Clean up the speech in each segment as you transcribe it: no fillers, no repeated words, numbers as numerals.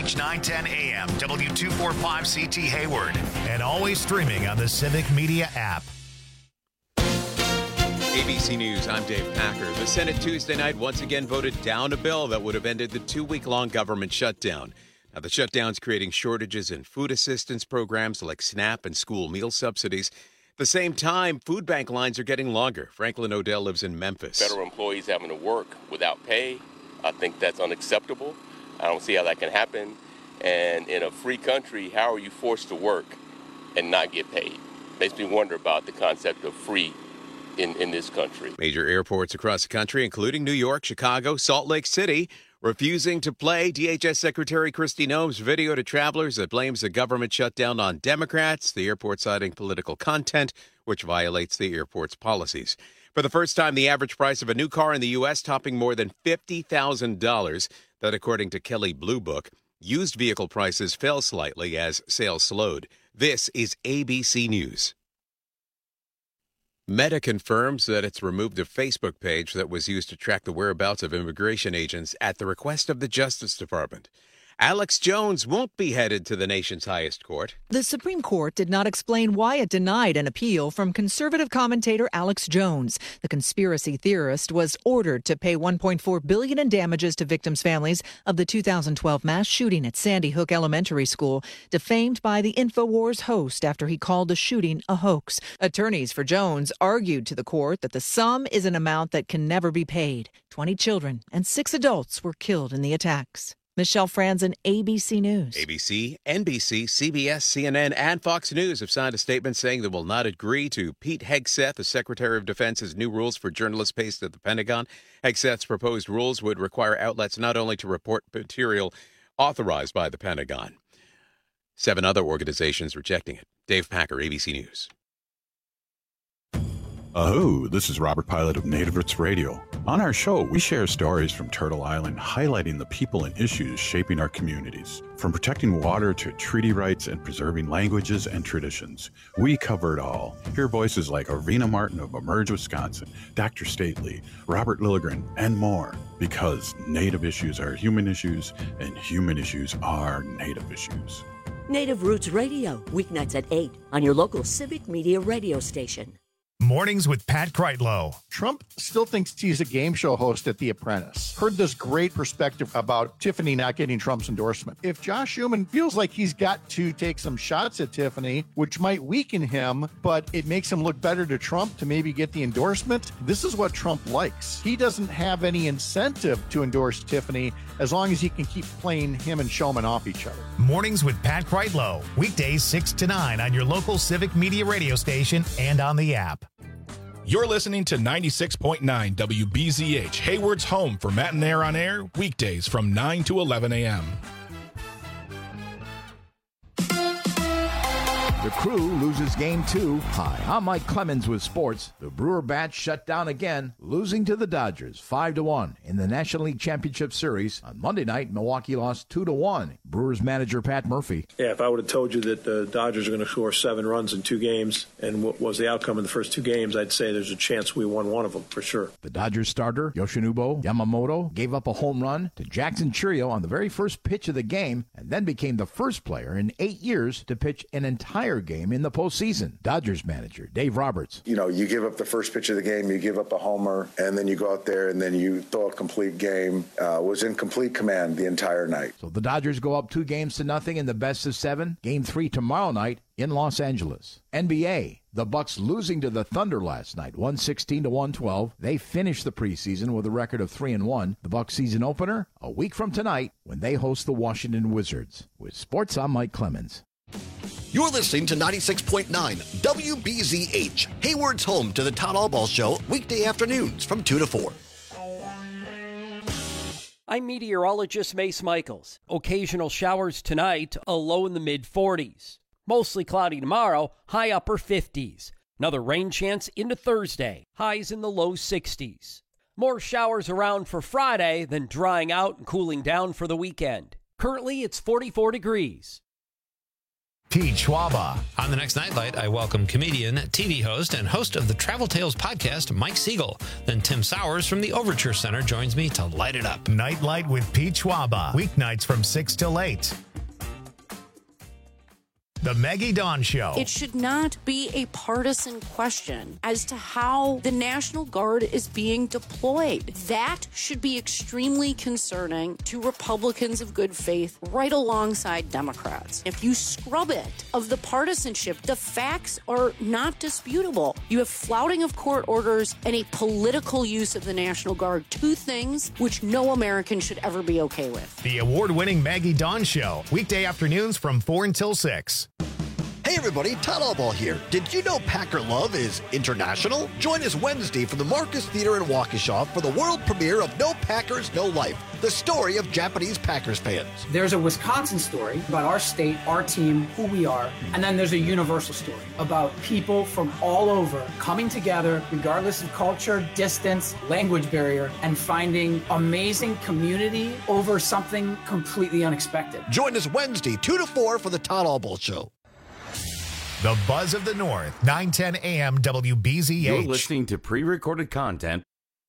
BZH 910 AM, W245CT Hayward, and always streaming on the Civic Media app. ABC News, I'm Dave Packer. The Senate Tuesday night once again voted down a bill that would have ended the 2-week-long government shutdown. Now, the shutdown's creating shortages in food assistance programs like SNAP and school meal subsidies. At the same time, food bank lines are getting longer. Franklin O'Dell lives in Memphis. Federal employees having to work without pay, I think that's unacceptable. I don't see how that can happen. And in a free country, how are you forced to work and not get paid? Makes me wonder about the concept of free in this country. Major airports across the country, including New York, Chicago, Salt Lake City, refusing to play DHS Secretary Kristi Noem's video to travelers that blames the government shutdown on Democrats, the airport citing political content, which violates the airport's policies. For the first time, the average price of a new car in the U.S. topping more than $50,000. That, according to Kelley Blue Book. Used vehicle prices fell slightly as sales slowed. This is ABC News. Meta confirms that it's removed a Facebook page that was used to track the whereabouts of immigration agents at the request of the Justice Department. Alex Jones won't be headed to the nation's highest court. The Supreme Court did not explain why it denied an appeal from conservative commentator Alex Jones. The conspiracy theorist was ordered to pay $1.4 billion in damages to victims' families of the 2012 mass shooting at Sandy Hook Elementary School, defamed by the InfoWars host after he called the shooting a hoax. Attorneys for Jones argued to the court that the sum is an amount that can never be paid. 20 children and 6 adults were killed in the attacks. Michelle Franzen, ABC News. ABC, NBC, CBS, CNN, and Fox News have signed a statement saying they will not agree to Pete Hegseth, the Secretary of Defense's new rules for journalists based at the Pentagon. Hegseth's proposed rules would require outlets not only to report material authorized by the Pentagon. 7 other organizations rejecting it. Dave Packer, ABC News. This is Robert Pilot of Native Roots Radio. On our show, we share stories from Turtle Island, highlighting the people and issues shaping our communities. From protecting water to treaty rights and preserving languages and traditions, we cover it all. Hear voices like Arvina Martin of Emerge, Wisconsin, Dr. Stately, Robert Lilligren, and more. Because Native issues are human issues, and human issues are Native issues. Native Roots Radio, weeknights at 8 on your local Civic Media radio station. Mornings with Pat Kreitlow. Trump still thinks he's a game show host at The Apprentice. Heard this great perspective about Tiffany not getting Trump's endorsement. If Josh Schuman feels like he's got to take some shots at Tiffany, which might weaken him, but it makes him look better to Trump to maybe get the endorsement, this is what Trump likes. He doesn't have any incentive to endorse Tiffany as long as he can keep playing him and Shulman off each other. Mornings with Pat Kreitlow. Weekdays 6 to 9 on your local Civic Media radio station and on the app. You're listening to 96.9 WBZH, Hayward's home for Matt and Air on Air, weekdays from 9 to 11 a.m. The Crew loses Game 2. Hi, I'm Mike Clemens with sports. The Brewer Bats shut down again, losing to the Dodgers 5-1 in the National League Championship Series. On Monday night, Milwaukee lost 2-1. Brewers manager Pat Murphy. Yeah, if I would have told you that the Dodgers are going to score 7 runs in 2 games and what was the outcome in the first 2 games, I'd say there's a chance we won one of them for sure. The Dodgers starter, Yoshinobu Yamamoto, gave up a home run to Jackson Chourio on the very first pitch of the game and then became the first player in 8 years to pitch an entire game in the postseason. Dodgers manager Dave Roberts. You give up the first pitch of the game, you give up a homer, and then you go out there and then you throw a complete game. Was in complete command the entire night. So the Dodgers go up 2-0 in the best of 7. Game 3 tomorrow night in Los Angeles. NBA, the Bucks losing to the Thunder last night, 116-112. They finished the preseason with a record of 3-1. The Bucks season opener a week from tonight when they host the Washington Wizards. With sports, I'm Mike Clemens. You're listening to 96.9 WBZH, Hayward's home to the Todd Allball Show, weekday afternoons from 2 to 4. I'm meteorologist Mace Michaels. Occasional showers tonight, a low in the mid-40s. Mostly cloudy tomorrow, high upper 50s. Another rain chance into Thursday, highs in the low 60s. More showers around for Friday, then drying out and cooling down for the weekend. Currently, it's 44 degrees. Pete Schwaba. On the next Nightlight, I welcome comedian, TV host, and host of the Travel Tales podcast, Mike Siegel. Then Tim Sowers from the Overture Center joins me to light it up. Nightlight with Pete Schwaba. Weeknights from 6 till 8. The Maggie Dawn Show. It should not be a partisan question as to how the National Guard is being deployed. That should be extremely concerning to Republicans of good faith right alongside Democrats. If you scrub it of the partisanship, the facts are not disputable. You have flouting of court orders and a political use of the National Guard, two things which no American should ever be okay with. The award-winning Maggie Dawn Show. Weekday afternoons from 4 until 6. Hey everybody, Todd Allball here. Did you know Packer Love is international? Join us Wednesday from the Marcus Theater in Waukesha for the world premiere of No Packers, No Life, the story of Japanese Packers fans. There's a Wisconsin story about our state, our team, who we are, and then there's a universal story about people from all over coming together, regardless of culture, distance, language barrier, and finding amazing community over something completely unexpected. Join us Wednesday, 2 to 4 for the Todd Allball Show. The Buzz of the North, 910 AM WBZH. You're listening to pre-recorded content.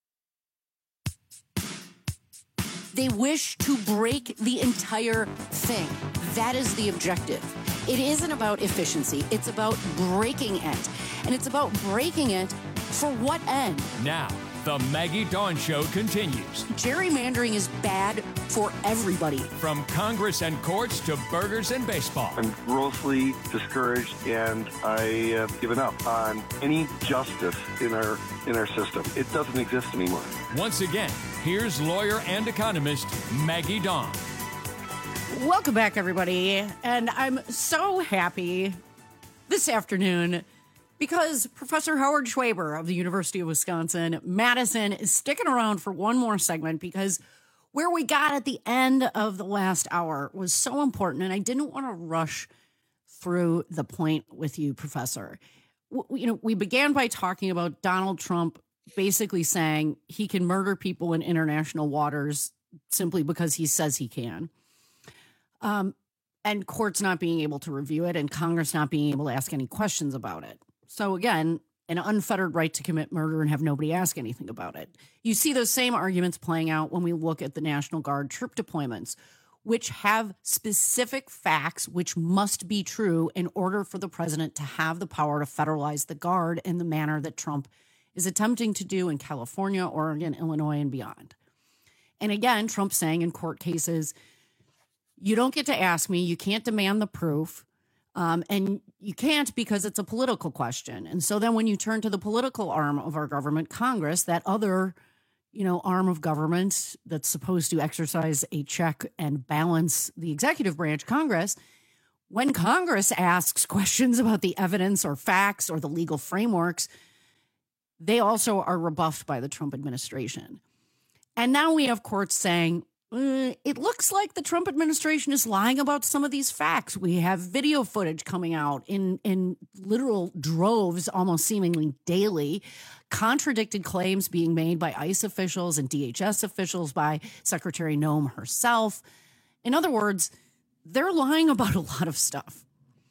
They wish to break the entire thing. That is the objective. It isn't about efficiency. It's about breaking it. And it's about breaking it for what end? Now, the Maggie Dawn Show continues. Gerrymandering is bad for everybody. From Congress and courts to burgers and baseball. I'm grossly discouraged, and I have given up on any justice in our system. It doesn't exist anymore. Once again, here's lawyer and economist Maggie Dawn. Welcome back, everybody. And I'm so happy this afternoon because Professor Howard Schwaber of the University of Wisconsin-Madison is sticking around for one more segment because where we got at the end of the last hour was so important, and I didn't want to rush through the point with you, Professor. We began by talking about Donald Trump basically saying he can murder people in international waters simply because he says he can. And courts not being able to review it and Congress not being able to ask any questions about it. So again, an unfettered right to commit murder and have nobody ask anything about it. You see those same arguments playing out when we look at the National Guard troop deployments, which have specific facts which must be true in order for the president to have the power to federalize the Guard in the manner that Trump is attempting to do in California, Oregon, Illinois, and beyond. And again, Trump saying in court cases, you don't get to ask me, you can't demand the proof, and you can't because it's a political question. And so then when you turn to the political arm of our government, Congress, that other, arm of government that's supposed to exercise a check and balance the executive branch, Congress, when Congress asks questions about the evidence or facts or the legal frameworks, they also are rebuffed by the Trump administration. And now we have courts saying, it looks like the Trump administration is lying about some of these facts. We have video footage coming out in literal droves, almost seemingly daily, contradicted claims being made by ICE officials and DHS officials, by Secretary Noem herself. In other words, they're lying about a lot of stuff.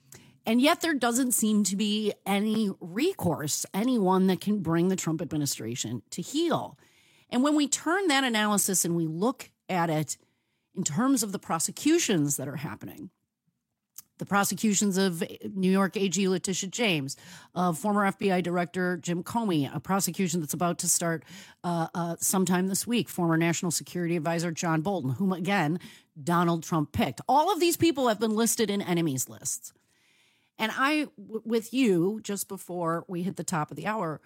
And yet there doesn't seem to be any recourse, anyone that can bring the Trump administration to heel. And when we turn that analysis and we look at it in terms of the prosecutions that are happening, the prosecutions of New York AG Letitia James, of former FBI Director Jim Comey, a prosecution that's about to start sometime this week, former National Security Advisor John Bolton, whom, again, Donald Trump picked. All of these people have been listed in enemies lists. And I, with you, just before we hit the top of the hour,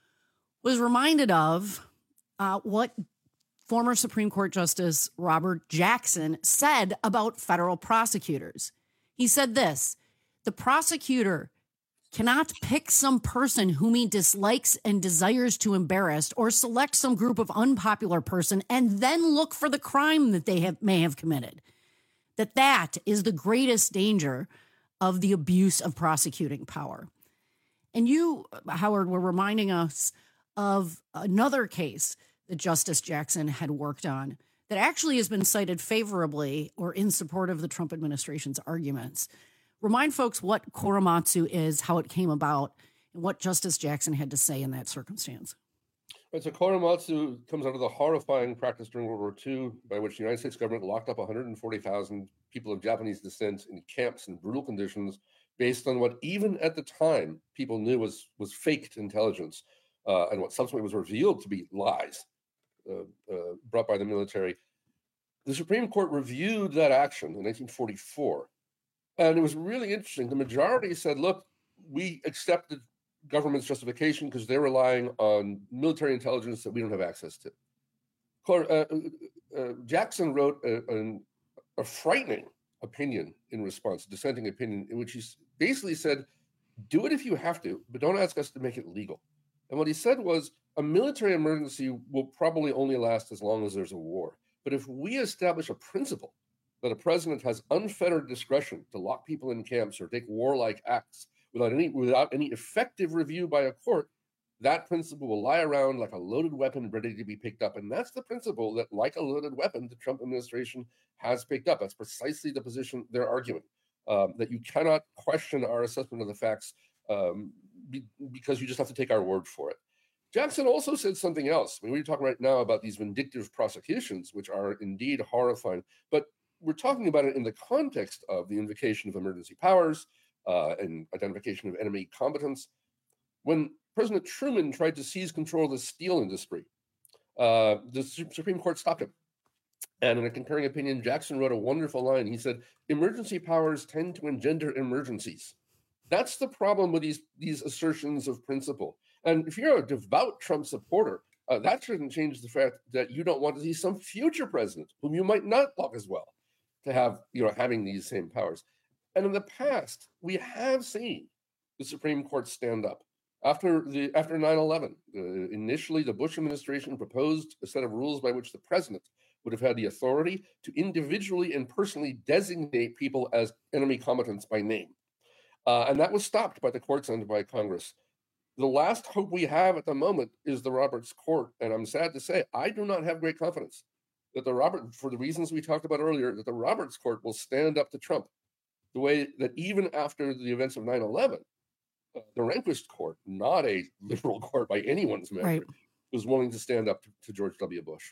was reminded of what former Supreme Court Justice Robert Jackson said about federal prosecutors. He said this: the prosecutor cannot pick some person whom he dislikes and desires to embarrass, or select some group of unpopular person and then look for the crime that they may have committed. That is the greatest danger of the abuse of prosecuting power. And you, Howard, were reminding us of another case that Justice Jackson had worked on that actually has been cited favorably or in support of the Trump administration's arguments. Remind folks what Korematsu is, how it came about, and what Justice Jackson had to say in that circumstance. Right, so Korematsu comes out of the horrifying practice during World War II by which the United States government locked up 140,000 people of Japanese descent in camps in brutal conditions based on what even at the time people knew was faked intelligence and what subsequently was revealed to be lies brought by the military. The Supreme Court reviewed that action in 1944, and it was really interesting. The majority said, look, we accepted government's justification because they're relying on military intelligence that we don't have access to. Jackson wrote a frightening opinion in response, a dissenting opinion, in which he basically said, do it if you have to, but don't ask us to make it legal. And what he said was, a military emergency will probably only last as long as there's a war. But if we establish a principle that a president has unfettered discretion to lock people in camps or take warlike acts without any effective review by a court, that principle will lie around like a loaded weapon ready to be picked up. And that's the principle that, like a loaded weapon, the Trump administration has picked up. That's precisely the position they're arguing, that you cannot question our assessment of the facts because you just have to take our word for it. Jackson also said something else. I mean, we're talking right now about these vindictive prosecutions, which are indeed horrifying, but we're talking about it in the context of the invocation of emergency powers and identification of enemy competence. When President Truman tried to seize control of the steel industry, the Supreme Court stopped him. And in a concurring opinion, Jackson wrote a wonderful line. He said, emergency powers tend to engender emergencies. That's the problem with these assertions of principle. And if you're a devout Trump supporter, that shouldn't change the fact that you don't want to see some future president whom you might not love as well to have, having these same powers. And in the past, we have seen the Supreme Court stand up. After 9/11, initially the Bush administration proposed a set of rules by which the president would have had the authority to individually and personally designate people as enemy combatants by name. And that was stopped by the courts and by Congress. The last hope we have at the moment is the Roberts Court. And I'm sad to say, I do not have great confidence that for the reasons we talked about earlier, that the Roberts Court will stand up to Trump the way that even after the events of 9/11, the Rehnquist Court, not a liberal court by anyone's measure, right, was willing to stand up to George W. Bush.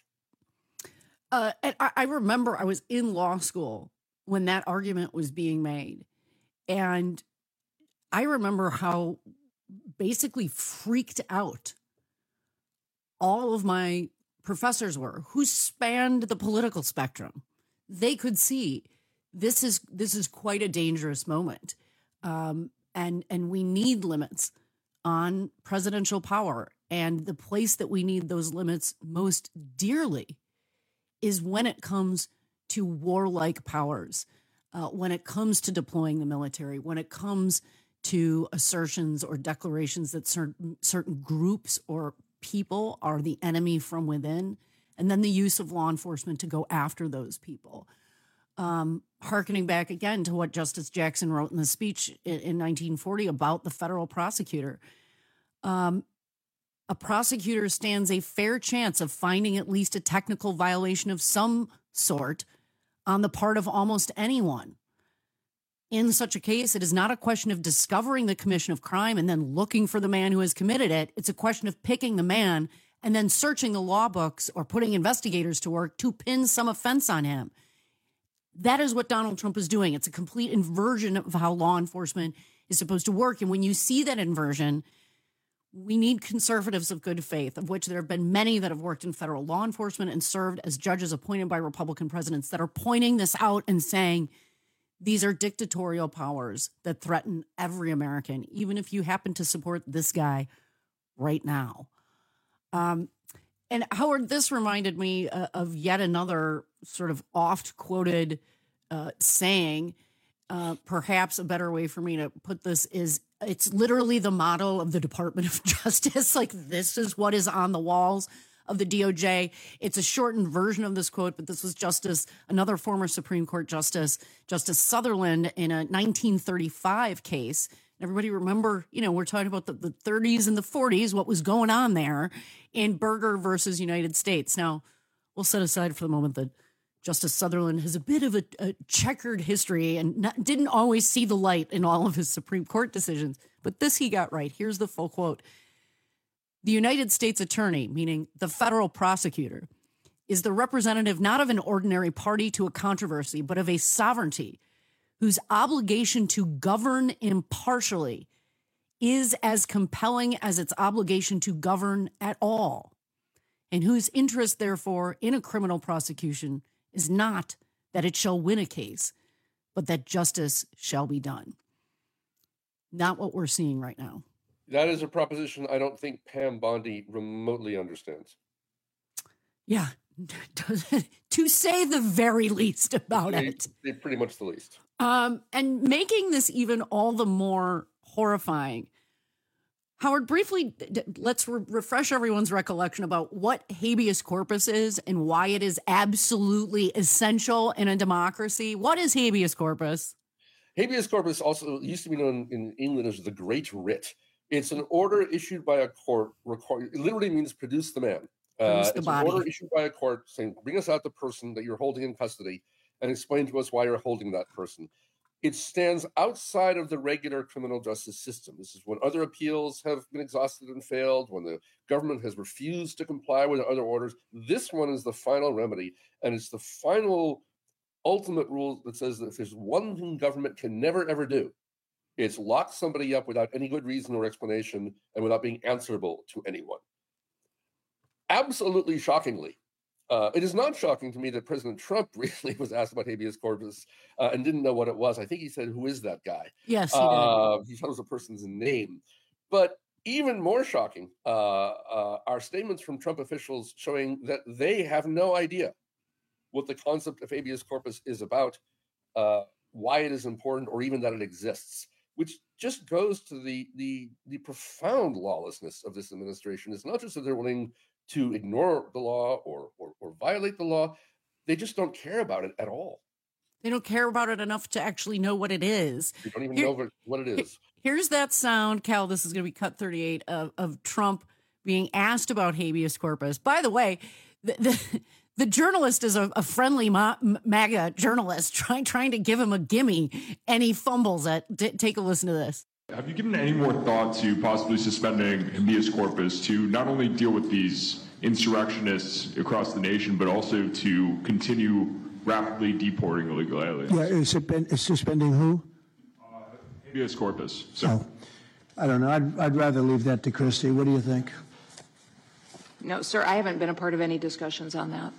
And I remember I was in law school when that argument was being made. And I remember how basically freaked out all of my professors were, who spanned the political spectrum. They could see this is quite a dangerous moment. And we need limits on presidential power. And the place that we need those limits most dearly is when it comes to warlike powers, when it comes to deploying the military, when it comes to assertions or declarations that certain groups or people are the enemy from within, and then the use of law enforcement to go after those people. Hearkening back again to what Justice Jackson wrote in the speech in 1940 about the federal prosecutor. A prosecutor stands a fair chance of finding at least a technical violation of some sort on the part of almost anyone. In such a case, it is not a question of discovering the commission of crime and then looking for the man who has committed it. It's a question of picking the man and then searching the law books or putting investigators to work to pin some offense on him. That is what Donald Trump is doing. It's a complete inversion of how law enforcement is supposed to work. And when you see that inversion, we need conservatives of good faith, of which there have been many that have worked in federal law enforcement and served as judges appointed by Republican presidents, that are pointing this out and saying, these are dictatorial powers that threaten every American, even if you happen to support this guy right now. And Howard, this reminded me of yet another sort of oft-quoted saying. Perhaps a better way for me to put this is, it's literally the motto of the Department of Justice. Like, this is what is on the walls of the DOJ. It's a shortened version of this quote, but this was another former Supreme Court Justice Sutherland, in a 1935 case. Everybody remember, we're talking about the 30s and the 40s, what was going on there in Berger versus United States. Now, we'll set aside for the moment that Justice Sutherland has a bit of a checkered history and didn't always see the light in all of his Supreme Court decisions. But this he got right. Here's the full quote. The United States attorney, meaning the federal prosecutor, is the representative not of an ordinary party to a controversy, but of a sovereignty whose obligation to govern impartially is as compelling as its obligation to govern at all, and whose interest, therefore, in a criminal prosecution is not that it shall win a case, but that justice shall be done. Not what we're seeing right now. That is a proposition I don't think Pam Bondi remotely understands. Yeah, to say the very least about it. They're pretty much the least. And making this even all the more horrifying, Howard, briefly, let's refresh everyone's recollection about what habeas corpus is and why it is absolutely essential in a democracy. What is habeas corpus? Habeas corpus also used to be known in England as the Great Writ. It's an order issued by a court. It literally means produce the man. It's an order issued by a court saying, bring us out the person that you're holding in custody and explain to us why you're holding that person. It stands outside of the regular criminal justice system. This is when other appeals have been exhausted and failed, when the government has refused to comply with other orders. This one is the final remedy, and it's the final ultimate rule that says that if there's one thing government can never, ever do, it's lock somebody up without any good reason or explanation and without being answerable to anyone. Absolutely shockingly, it is not shocking to me that President Trump really was asked about habeas corpus and didn't know what it was. I think he said, who is that guy? Yes, he did. He thought it was a person's name. But even more shocking are statements from Trump officials showing that they have no idea what the concept of habeas corpus is about, why it is important, or even that it exists, which just goes to the profound lawlessness of this administration. It's not just that they're willing to ignore the law or violate the law. They just don't care about it at all. They don't care about it enough to actually know what it is. They don't even know what it is. Here's that sound, Cal. This is going to be cut 38 of Trump being asked about habeas corpus. By the way, the journalist is a friendly MAGA journalist trying to give him a gimme, and he fumbles it. Take a listen to this. Have you given any more thought to possibly suspending habeas corpus to not only deal with these insurrectionists across the nation, but also to continue rapidly deporting illegal aliens? Yeah, is suspending who? Habeas corpus. So, I don't know. I'd rather leave that to Christie. What do you think? No, sir, I haven't been a part of any discussions on that.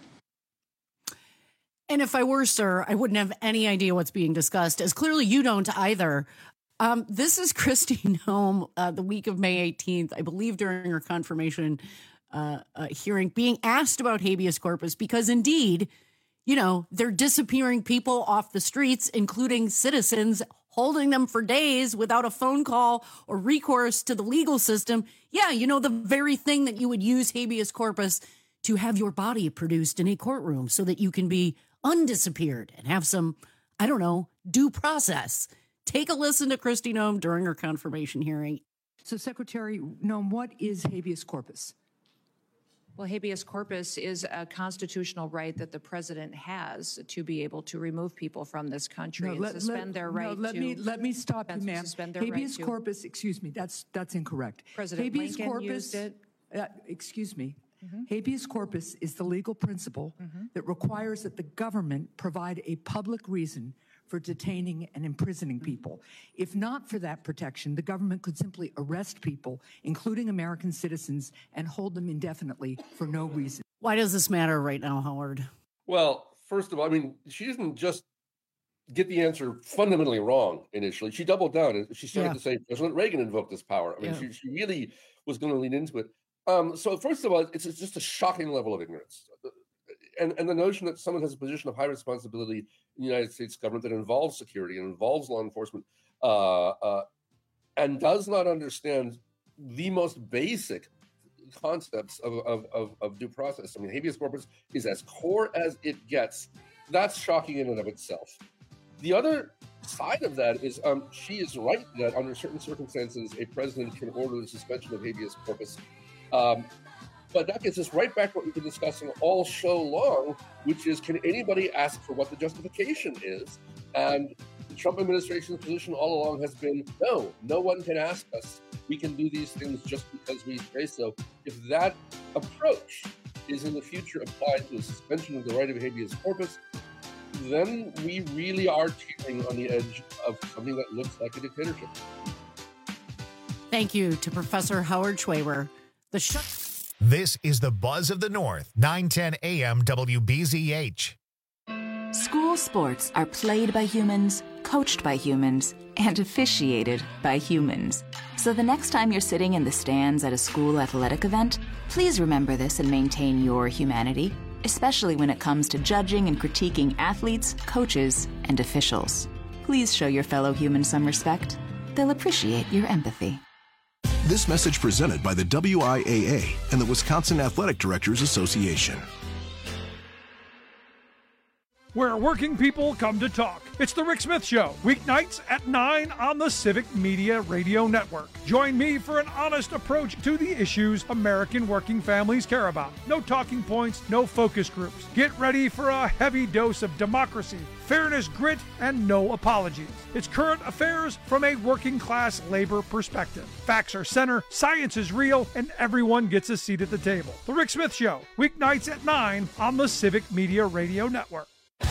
And if I were, sir, I wouldn't have any idea what's being discussed, as clearly you don't either. This is Kristi Noem, the week of May 18th, I believe during her confirmation hearing, being asked about habeas corpus because indeed, you know, they're disappearing people off the streets, including citizens, holding them for days without a phone call or recourse to the legal system. Yeah, you know, the very thing that you would use habeas corpus to have your body produced in a courtroom so that you can be undisappeared and have some, I don't know, due process. Take a listen to Kristi Noem during her confirmation hearing. So, Secretary Noem, what is habeas corpus? Well, habeas corpus is a constitutional right that the president has to be able to remove people from this country and suspend their right to. Let me stop you, ma'am. Habeas corpus, excuse me, that's incorrect. President habeas Lincoln corpus, used it. Excuse me. Habeas corpus is the legal principle that requires that the government provide a public reason for detaining and imprisoning people. If not for that protection, the government could simply arrest people, including American citizens, and hold them indefinitely for no reason. Why does this matter right now, Howard? Well, first of all, I mean, she didn't just get the answer fundamentally wrong initially. She doubled down and she started to say President Reagan invoked this power. I mean, she really was going to lean into it. So first of all, it's just a shocking level of ignorance. And the notion that someone has a position of high responsibility in the United States government that involves security and involves law enforcement and does not understand the most basic concepts of due process. I mean, habeas corpus is as core as it gets. That's shocking in and of itself. The other side of that is she is right that under certain circumstances, a president can order the suspension of habeas corpus. But that gets us right back to what we've been discussing all show long, which is, can anybody ask for what the justification is? And the Trump administration's position all along has been, no one can ask us. We can do these things just because we say so. If that approach is in the future applied to a suspension of the right of habeas corpus, then we really are teetering on the edge of something that looks like a dictatorship. Thank you to Professor Howard Schwaber. This is the Buzz of the North, 910 AM WBZH. School sports are played by humans, coached by humans, and officiated by humans. So the next time you're sitting in the stands at a school athletic event, please remember this and maintain your humanity, especially when it comes to judging and critiquing athletes, coaches, and officials. Please show your fellow humans some respect. They'll appreciate your empathy. This message presented by the WIAA and the Wisconsin Athletic Directors Association. Where working people come to talk. It's The Rick Smith Show, weeknights at 9 on the Civic Media Radio Network. Join me for an honest approach to the issues American working families care about. No talking points, no focus groups. Get ready for a heavy dose of democracy, fairness, grit, and no apologies. It's current affairs from a working class labor perspective. Facts are center, science is real, and everyone gets a seat at the table. The Rick Smith Show, weeknights at 9 on the Civic Media Radio Network.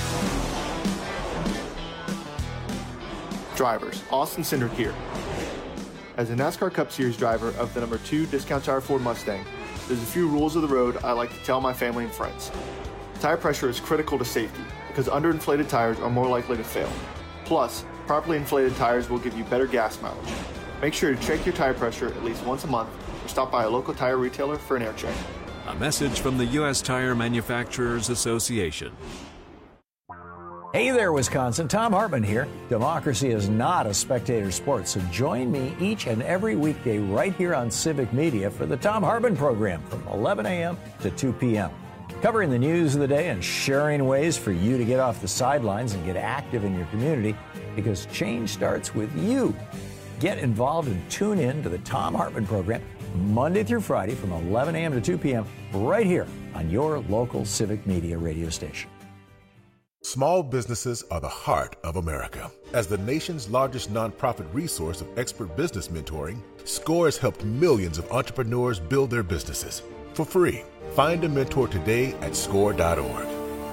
Drivers, Austin Cindric here. As a NASCAR Cup Series driver of the number 2 Discount Tire Ford Mustang, there's a few rules of the road I like to tell my family and friends. Tire pressure is critical to safety because underinflated tires are more likely to fail. Plus, properly inflated tires will give you better gas mileage. Make sure to check your tire pressure at least once a month or stop by a local tire retailer for an air check. A message from the U.S. Tire Manufacturers Association. Hey there, Wisconsin. Tom Hartman here. Democracy is not a spectator sport, so join me each and every weekday right here on Civic Media for the Tom Hartman program from 11 a.m. to 2 p.m. Covering the news of the day and sharing ways for you to get off the sidelines and get active in your community, because change starts with you. Get involved and tune in to the Tom Hartman program Monday through Friday from 11 a.m. to 2 p.m. right here on your local Civic Media radio station. Small businesses are the heart of America. As the nation's largest nonprofit resource of expert business mentoring, SCORE has helped millions of entrepreneurs build their businesses for free. Find a mentor today at score.org.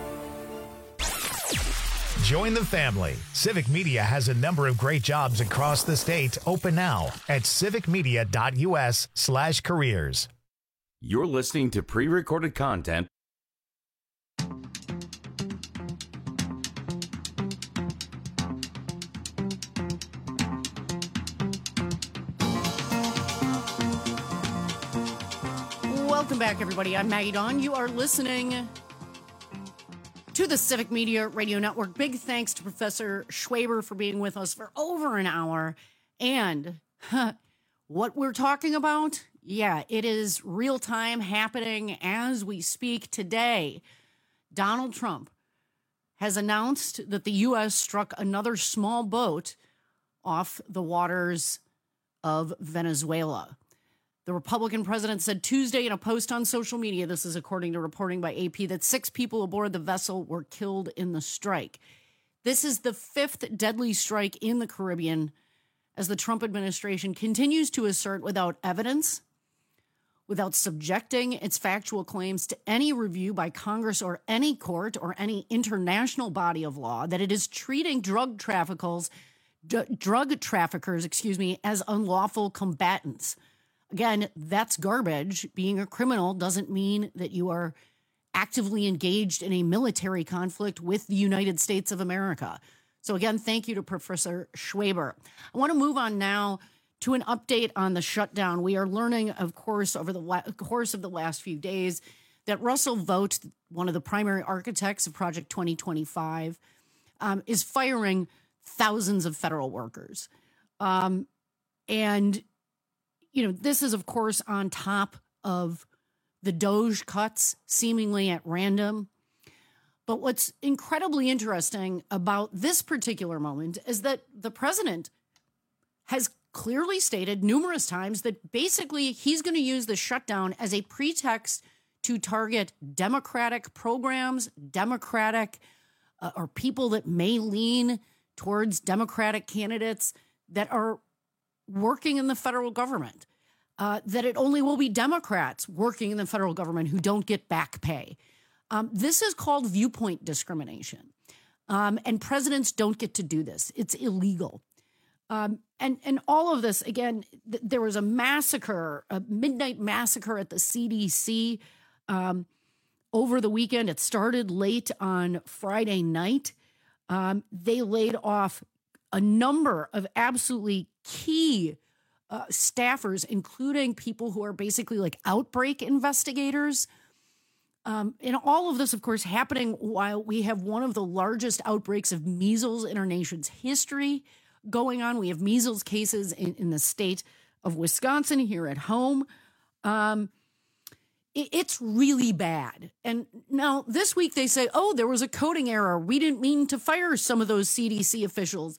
Join the family. Civic Media has a number of great jobs across the state open now at civicmedia.us/careers. You're listening to pre-recorded content. Welcome back, everybody. I'm Maggie Dawn. You are listening to the Civic Media Radio Network. Big thanks to Professor Schwaber for being with us for over an hour. And what we're talking about, it is real time, happening as we speak today. Donald Trump has announced that the U.S. struck another small boat off the waters of Venezuela. The Republican president said Tuesday in a post on social media, this is according to reporting by AP, that 6 people aboard the vessel were killed in the strike. This is the 5th deadly strike in the Caribbean as the Trump administration continues to assert without evidence, without subjecting its factual claims to any review by Congress or any court or any international body of law, that it is treating drug traffickers, as unlawful combatants. Again, that's garbage. Being a criminal doesn't mean that you are actively engaged in a military conflict with the United States of America. So again, thank you to Professor Schwaber. I want to move on now to an update on the shutdown. We are learning, of course, over the course of the last few days that Russell Vought, one of the primary architects of Project 2025, is firing thousands of federal workers. This is, of course, on top of the DOJ cuts, seemingly at random. But what's incredibly interesting about this particular moment is that the president has clearly stated numerous times that basically he's going to use the shutdown as a pretext to target Democratic programs, Democratic or people that may lean towards Democratic candidates that are working in the federal government, that it only will be Democrats working in the federal government who don't get back pay. This is called viewpoint discrimination. And presidents don't get to do this. It's illegal. And all of this, again, there was a massacre, a midnight massacre at the CDC over the weekend. It started late on Friday night. They laid off a number of absolutely key staffers, including people who are basically like outbreak investigators. And all of this, of course, happening while we have one of the largest outbreaks of measles in our nation's history going on. We have measles cases in the state of Wisconsin here at home. It's really bad. And now this week they say, oh, there was a coding error. We didn't mean to fire some of those CDC officials.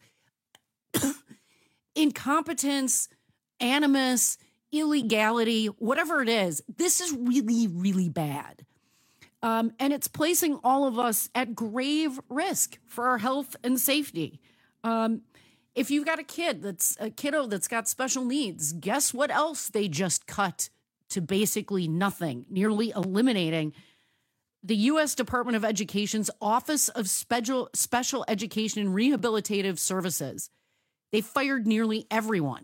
Incompetence, animus, illegality, whatever it is, this is really, really bad. And it's placing all of us at grave risk for our health and safety. If you've got a kiddo that's got special needs, guess what else they just cut to basically nothing, nearly eliminating the U.S. Department of Education's Office of Special Education and Rehabilitative Services. They fired nearly everyone.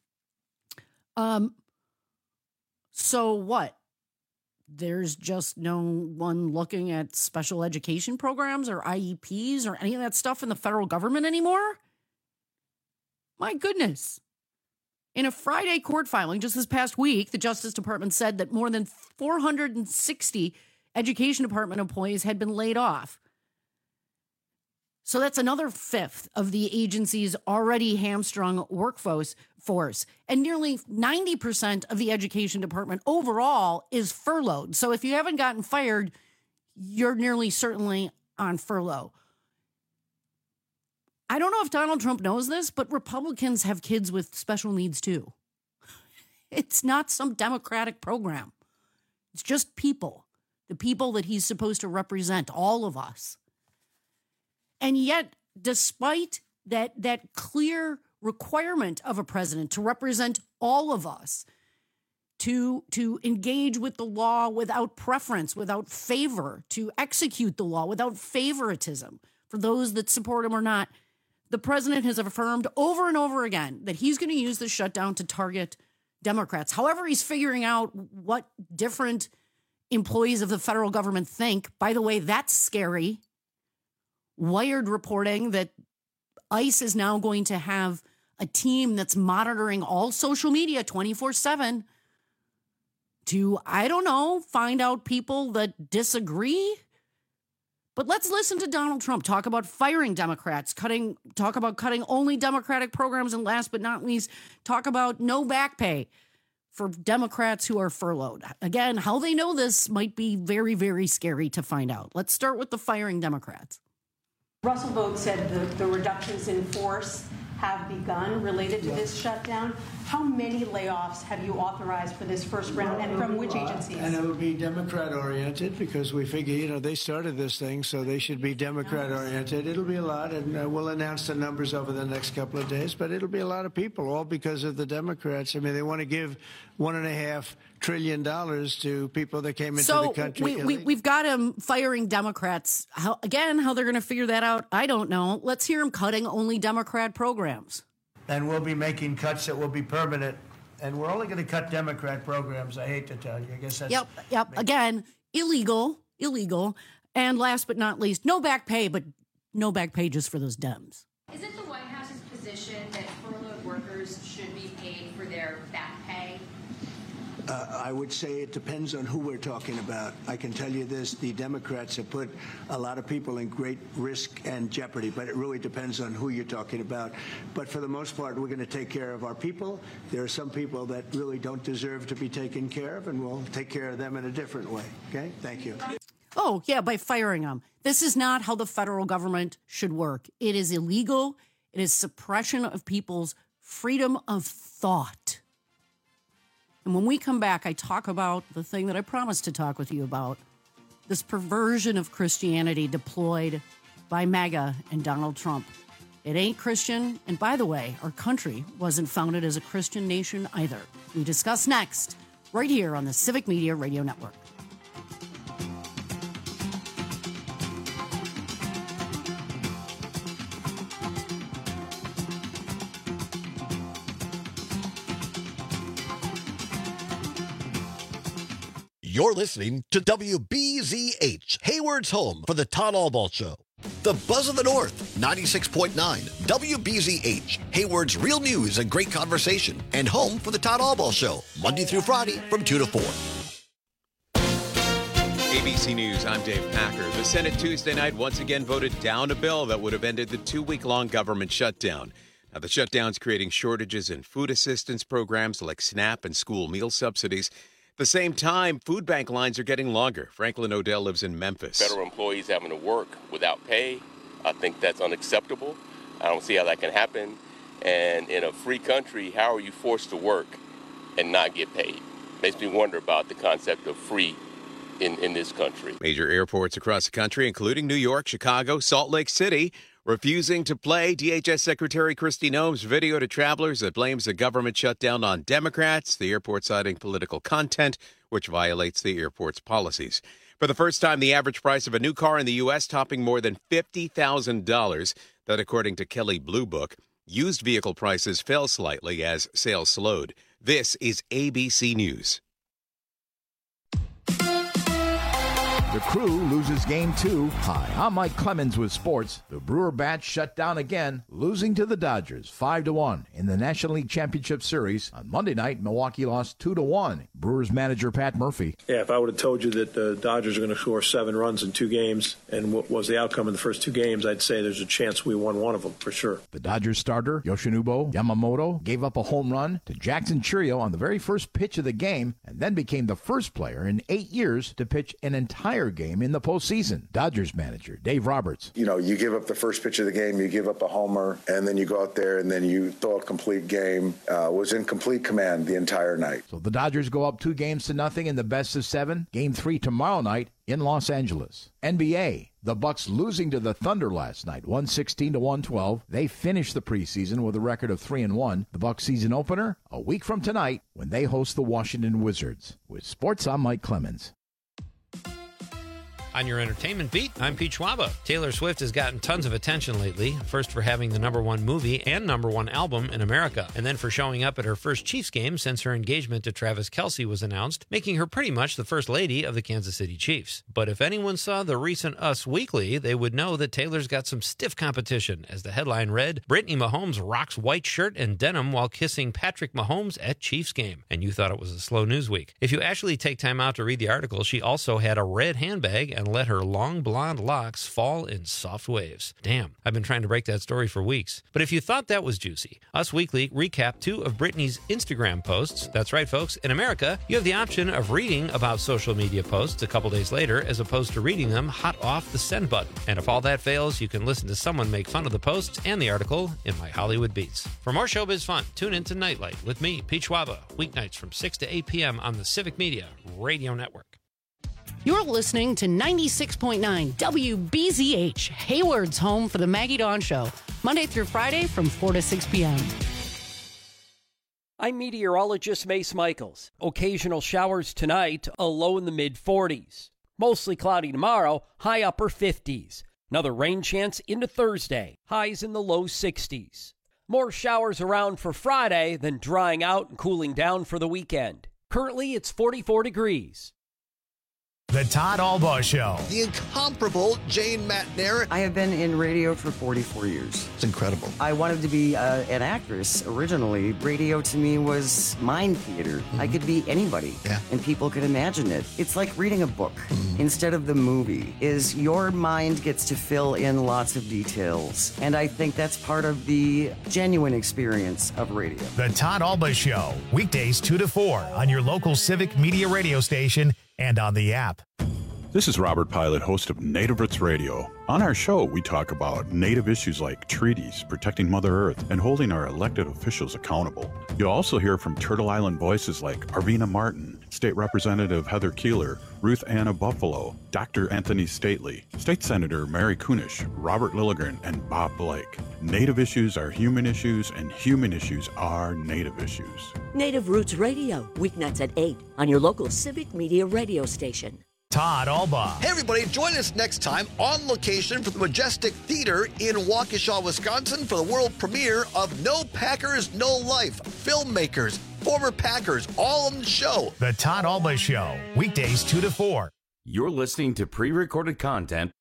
So what? There's just no one looking at special education programs or IEPs or any of that stuff in the federal government anymore? My goodness. In a Friday court filing just this past week, the Justice Department said that more than 460 Education Department employees had been laid off. So that's another fifth of the agency's already hamstrung workforce. And nearly 90% of the Education Department overall is furloughed. So if you haven't gotten fired, you're nearly certainly on furlough. I don't know if Donald Trump knows this, but Republicans have kids with special needs too. It's not some Democratic program. It's just people, the people that he's supposed to represent, all of us. And yet, despite that clear requirement of a president to represent all of us, to engage with the law without preference, without favor, to execute the law without favoritism for those that support him or not, the president has affirmed over and over again that he's going to use the shutdown to target Democrats. However, he's figuring out what different employees of the federal government think. By the way, that's scary. Wired reporting that ICE is now going to have a team that's monitoring all social media 24/7 to, I don't know, find out people that disagree. But let's listen to Donald Trump talk about firing Democrats, talk about cutting only Democratic programs, and last but not least, talk about no back pay for Democrats who are furloughed. Again, how they know this might be very, very scary to find out. Let's start with the firing Democrats. Russell Vogt said the reductions in force have begun related to this shutdown. How many layoffs have you authorized for this first round, and from which agencies? And it will be Democrat-oriented because we figure, they started this thing, so they should be Democrat-oriented. It'll be a lot, and we'll announce the numbers over the next couple of days, but it'll be a lot of people, all because of the Democrats. I mean, they want to give $1.5 trillion to people that came into the country. We've got him firing Democrats. How they're going to figure that out, I don't know. Let's hear him cutting only Democrat programs. And we'll be making cuts that will be permanent. And we're only going to cut Democrat programs, I hate to tell you. I guess that's... Yep. Again, illegal. And last but not least, no back pay, but no back pay just for those Dems. Is it the White House's position that furloughed workers should be paid for their back pay? I would say it depends on who we're talking about. I can tell you this, the Democrats have put a lot of people in great risk and jeopardy, but it really depends on who you're talking about. But for the most part, we're going to take care of our people. There are some people that really don't deserve to be taken care of, and we'll take care of them in a different way. Okay? Thank you. Oh, yeah, by firing them. This is not how the federal government should work. It is illegal. It is suppression of people's freedom of thought. And when we come back, I talk about the thing that I promised to talk with you about, this perversion of Christianity deployed by MAGA and Donald Trump. It ain't Christian. And by the way, our country wasn't founded as a Christian nation either. We discuss next, right here on the Civic Media Radio Network. You're listening to WBZH, Hayward's home for the Todd Albaugh Show. The Buzz of the North, 96.9, WBZH, Hayward's real news and great conversation, and home for the Todd Albaugh Show, Monday through Friday from 2 to 4. ABC News, I'm Dave Packer. The Senate Tuesday night once again voted down a bill that would have ended the 2-week-long government shutdown. Now, the shutdown's creating shortages in food assistance programs like SNAP and school meal subsidies. At the same time, food bank lines are getting longer. Franklin Odell lives in Memphis. Federal employees having to work without pay, I think that's unacceptable. I don't see how that can happen. And in a free country, how are you forced to work and not get paid? Makes me wonder about the concept of free in this country. Major airports across the country, including New York, Chicago, Salt Lake City, refusing to play DHS Secretary Kristi Noem's video to travelers that blames the government shutdown on Democrats, the airport citing political content, which violates the airport's policies. For the first time, the average price of a new car in the U.S. topping more than $50,000. That, according to Kelley Blue Book. Used vehicle prices fell slightly as sales slowed. This is ABC News. The Crew loses Game 2. Hi, I'm Mike Clemens with sports. The Brewer Bats shut down again, losing to the Dodgers 5-1 in the National League Championship Series. On Monday night, Milwaukee lost 2-1. Brewers manager Pat Murphy. Yeah, if I would have told you that the Dodgers are going to score 7 runs in 2 games and what was the outcome in the first 2 games, I'd say there's a chance we won one of them for sure. The Dodgers starter, Yoshinobu Yamamoto, gave up a home run to Jackson Chourio on the very first pitch of the game and then became the first player in 8 years to pitch an entire game in the postseason. Dodgers manager Dave Roberts. You know, you give up the first pitch of the game, you give up a homer, and then you go out there and then you throw a complete game. Was in complete command the entire night. So the Dodgers go up 2-0 in the best of 7. Game 3 tomorrow night in Los Angeles. NBA, the Bucks losing to the Thunder last night, 116-112. They finished the preseason with a record of 3-1. The Bucks season opener a week from tonight when they host the Washington Wizards. With sports, I'm Mike Clemens. On your entertainment beat, I'm Pete Schwaba. Taylor Swift has gotten tons of attention lately, first for having the #1 movie and #1 album in America, and then for showing up at her first Chiefs game since her engagement to Travis Kelce was announced, making her pretty much the first lady of the Kansas City Chiefs. But if anyone saw the recent Us Weekly, they would know that Taylor's got some stiff competition. As the headline read, Brittany Mahomes rocks white shirt and denim while kissing Patrick Mahomes at Chiefs game. And you thought it was a slow news week. If you actually take time out to read the article, she also had a red handbag and let her long blonde locks fall in soft waves. Damn, I've been trying to break that story for weeks. But if you thought that was juicy, Us Weekly recapped 2 of Britney's Instagram posts. That's right, folks. In America, you have the option of reading about social media posts a couple days later as opposed to reading them hot off the send button. And if all that fails, you can listen to someone make fun of the posts and the article in My Hollywood Beats. For more showbiz fun, tune in to Nightlight with me, Pete Schwaba, weeknights from 6 to 8 p.m. on the Civic Media Radio Network. You're listening to 96.9 WBZH, Hayward's home for the Maggie Dawn Show, Monday through Friday from 4 to 6 p.m. I'm meteorologist Mace Michaels. Occasional showers tonight, a low in the mid-40s. Mostly cloudy tomorrow, high upper 50s. Another rain chance into Thursday, highs in the low 60s. More showers around for Friday, then drying out and cooling down for the weekend. Currently, it's 44 degrees. The Todd Albaugh Show. The incomparable Jane Matner. I have been in radio for 44 years. It's incredible. I wanted to be an actress originally. Radio to me was mind theater. Mm-hmm. I could be anybody, and people could imagine it. It's like reading a book instead of the movie. Is your mind gets to fill in lots of details, and I think that's part of the genuine experience of radio. The Todd Albaugh Show, weekdays 2 to 4 on your local Civic Media radio station and on the app. This is Robert Pilot, host of Native Roots Radio. On our show, we talk about Native issues like treaties, protecting Mother Earth, and holding our elected officials accountable. You'll also hear from Turtle Island voices like Arvina Martin, State Representative Heather Keeler, Ruth Anna Buffalo, Dr. Anthony Stately, State Senator Mary Kunish, Robert Lilligren, and Bob Blake. Native issues are human issues, and human issues are Native issues. Native Roots Radio, weeknights at 8 on your local Civic Media radio station. Todd Albaugh. Hey, everybody, join us next time on location for the Majestic Theater in Waukesha, Wisconsin for the world premiere of No Packers, No Life. Filmmakers, former Packers, all on the show. The Todd Albaugh Show, weekdays 2 to 4. You're listening to pre-recorded content.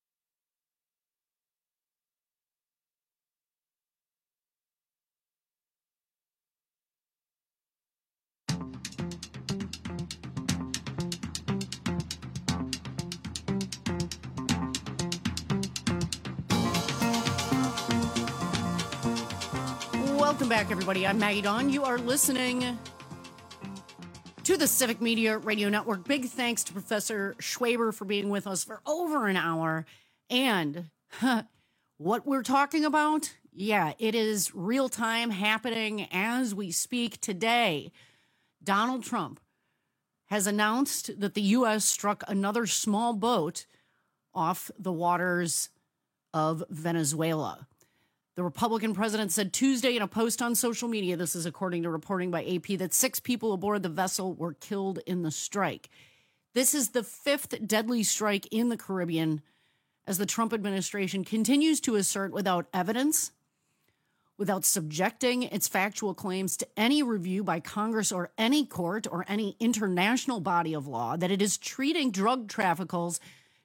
Welcome back, everybody. I'm Maggie Dawn. You are listening to the Civic Media Radio Network. Big thanks to Professor Schwaber for being with us for over an hour. And what we're talking about, yeah, it is real time, happening as we speak today. Donald Trump has announced that the U.S. struck another small boat off the waters of Venezuela. The Republican president said Tuesday in a post on social media, this is according to reporting by AP, that 6 people aboard the vessel were killed in the strike. This is the 5th deadly strike in the Caribbean as the Trump administration continues to assert without evidence, without subjecting its factual claims to any review by Congress or any court or any international body of law, that it is treating drug traffickers,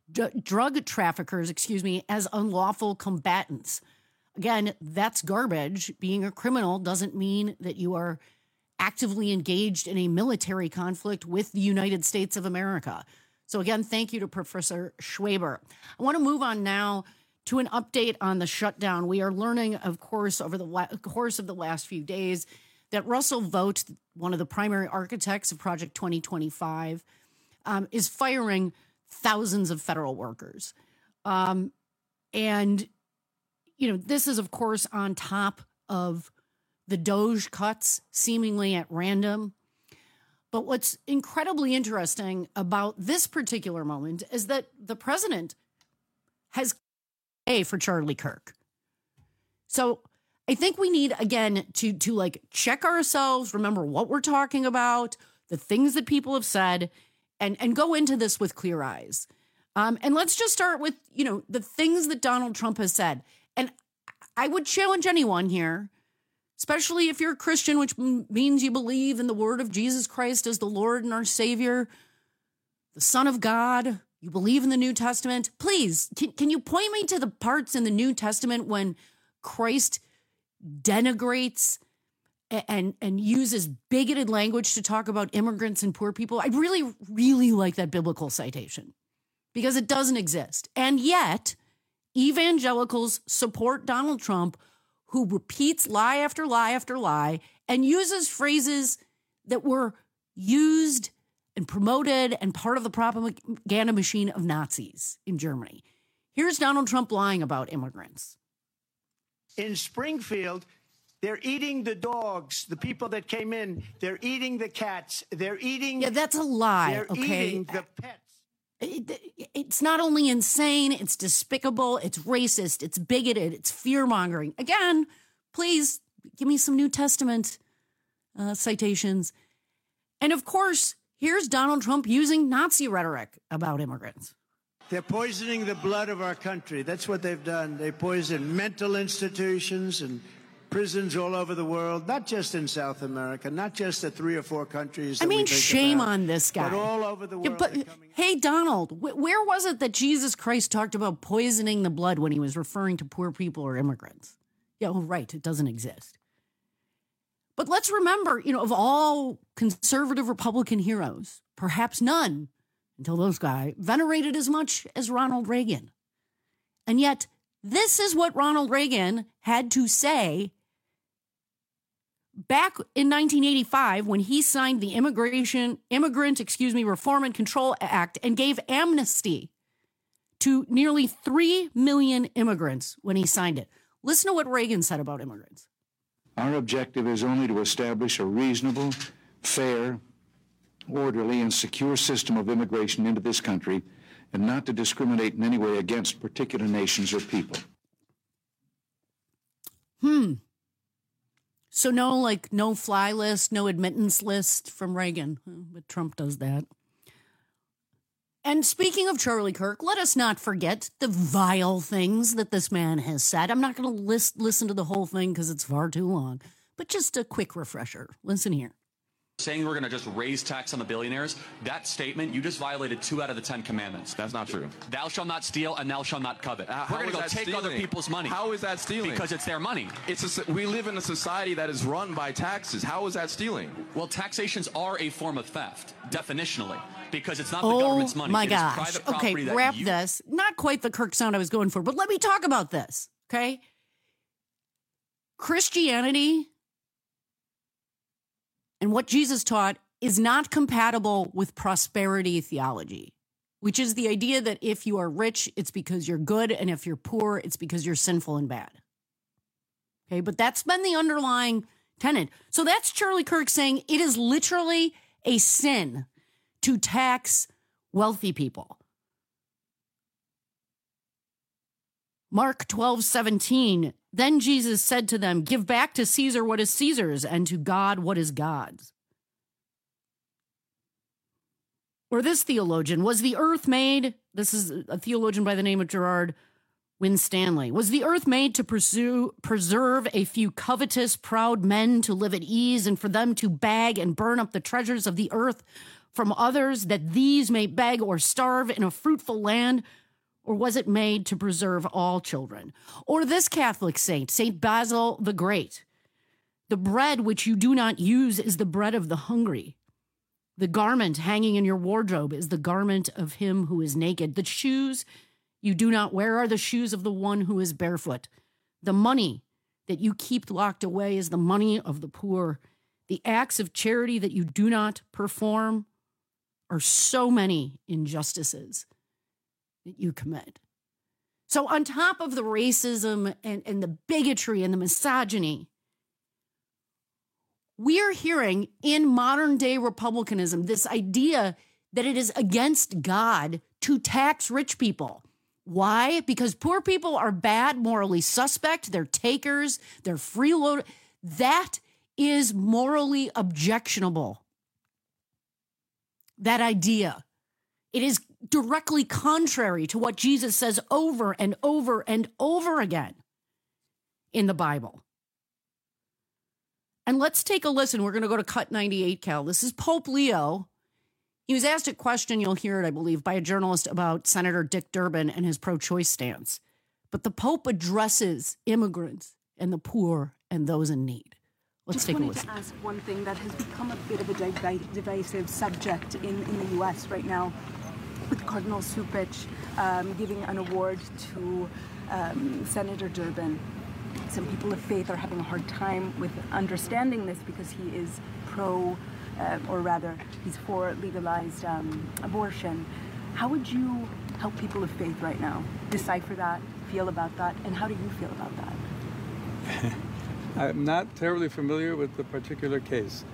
as unlawful combatants. Again, that's garbage. Being a criminal doesn't mean that you are actively engaged in a military conflict with the United States of America. So again, thank you to Professor Schwaber. I want to move on now to an update on the shutdown. We are learning, of course, over the course of the last few days that Russell Vought, one of the primary architects of Project 2025, is firing thousands of federal workers. And you know, this is, of course, on top of the DOGE cuts seemingly at random. But what's incredibly interesting about this particular moment is that the president has a for Charlie Kirk. So I think we need, again, to like check ourselves, remember what we're talking about, the things that people have said, and go into this with clear eyes. And let's just start with, you know, the things that Donald Trump has said. And I would challenge anyone here, especially if you're a Christian, which means you believe in the word of Jesus Christ as the Lord and our Savior, the Son of God, you believe in the New Testament. Please, can you point me to the parts in the New Testament when Christ denigrates and uses bigoted language to talk about immigrants and poor people? I really, really like that biblical citation because it doesn't exist. And yet evangelicals support Donald Trump, who repeats lie after lie after lie and uses phrases that were used and promoted and part of the propaganda machine of Nazis in Germany. Here's Donald Trump lying about immigrants. In Springfield, they're eating the dogs, the people that came in. They're eating the cats. They're eating... Yeah, that's a lie, they're okay? Eating the pets. It's not only insane, it's despicable, it's racist, it's bigoted, it's fear-mongering. Again, please give me some New Testament citations. And of course, here's Donald Trump using Nazi rhetoric about immigrants. They're poisoning the blood of our country. That's what they've done. They poison mental institutions and prisons all over the world, not just in South America, not just the 3 or 4 countries. I mean, shame on this guy. But all over the world. Yeah, but hey, Donald, where was it that Jesus Christ talked about poisoning the blood when he was referring to poor people or immigrants? Yeah, well, right. It doesn't exist. But let's remember, you know, of all conservative Republican heroes, perhaps none, until those guys, venerated as much as Ronald Reagan. And yet, this is what Ronald Reagan had to say back in 1985 when he signed the Immigrant Reform and Control Act and gave amnesty to nearly 3 million immigrants when he signed it. Listen to what Reagan said about immigrants. Our objective is only to establish a reasonable, fair, orderly, and secure system of immigration into this country, and not to discriminate in any way against particular nations or people. So no fly list, no admittance list from Reagan, but Trump does that. And speaking of Charlie Kirk, let us not forget the vile things that this man has said. I'm not going to listen to the whole thing because it's far too long, but just a quick refresher. Listen here. Saying we're going to just raise tax on the billionaires, that statement, you just violated 2 out of the 10 commandments. That's not true. Thou shalt not steal and thou shalt not covet. We're going to go take stealing? other people's money. How is that stealing? Because it's their money. We live in a society that is run by taxes. How is that stealing? Well, taxations are a form of theft, definitionally, because it's not the government's money. Oh, my it gosh. is private property Okay, that wrap you... this. Not quite the Kirk sound I was going for, but let me talk about this, okay? Christianity and what Jesus taught is not compatible with prosperity theology, which is the idea that if you are rich, it's because you're good, and if you're poor, it's because you're sinful and bad. Okay, but that's been the underlying tenet. So that's Charlie Kirk saying it is literally a sin to tax wealthy people. Mark 12:17, then Jesus said to them, give back to Caesar what is Caesar's, and to God what is God's. Or this theologian, was the earth made, this is a theologian by the name of Gerard Winstanley, was the earth made to preserve a few covetous, proud men to live at ease, and for them to bag and burn up the treasures of the earth from others, that these may beg or starve in a fruitful land? Or was it made to preserve all children? Or this Catholic saint, Saint Basil the Great, the bread which you do not use is the bread of the hungry. The garment hanging in your wardrobe is the garment of him who is naked. The shoes you do not wear are the shoes of the one who is barefoot. The money that you keep locked away is the money of the poor. The acts of charity that you do not perform are so many injustices that you commit. So on top of the racism and the bigotry and the misogyny, we are hearing in modern day republicanism this idea that it is against God to tax rich people. Why? Because poor people are bad, morally suspect, they're takers, they're freeloaders. That is morally objectionable. That idea. It is directly contrary to what Jesus says over and over and over again in the Bible. And let's take a listen. We're going to go to Cut 98, Cal. This is Pope Leo. He was asked a question, you'll hear it, I believe, by a journalist about Senator Dick Durbin and his pro-choice stance. But the Pope addresses immigrants and the poor and those in need. Let's take a listen. I just wanted to ask one thing that has become a bit of a divisive subject in the U.S. right now, with Cardinal Cupich giving an award to Senator Durbin. Some people of faith are having a hard time with understanding this because he is he's for legalized abortion. How would you help people of faith right now decipher that, feel about that, and how do you feel about that? I'm not terribly familiar with the particular case.